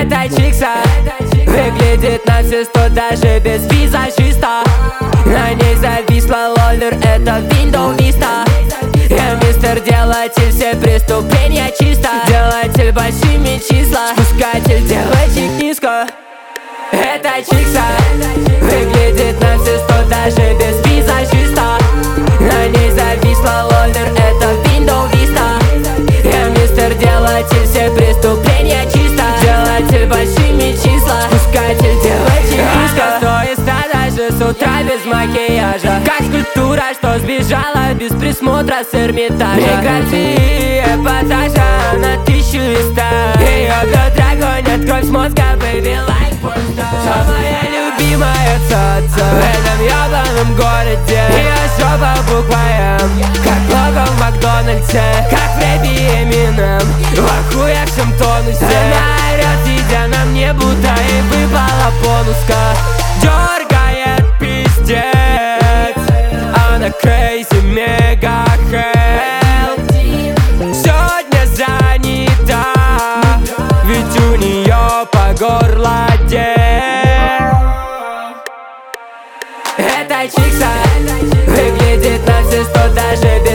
Эта чикса выглядит на все 100 даже без визажиста. На ней зависла лоллер, это Windows Vista. Я мистер делатель, все преступления чисто. Делатель большими числа, спускатель девочек низко. Эта чикса выглядит на все 100 даже без визажиста. На ней зависла лоллер, это Windows Vista. Я мистер делатель, все преступления чисто. Делатель большими числа, спускатель девочек низко. Стоит даже с утра без макияжа, как скульптура, что сбежала без присмотра с Эрмитажа. Миграции эпатажа на 1000 листах. Ее бедра гонят кровь с мозга, baby, like pornstar. Моя любимая цаца в этом ебаном городе. Ее жопа буква М, как лого в Макдональдсе, как в рэпе Эминем, в охуевшем тонусе. Она орёт, сидя на мне, будто ей выпала бонуска. Дёргает пиздец, она crazy, мега hell. Сегодня занята, ведь у неё по горло дел. Эта чикса выглядит на все 100 даже без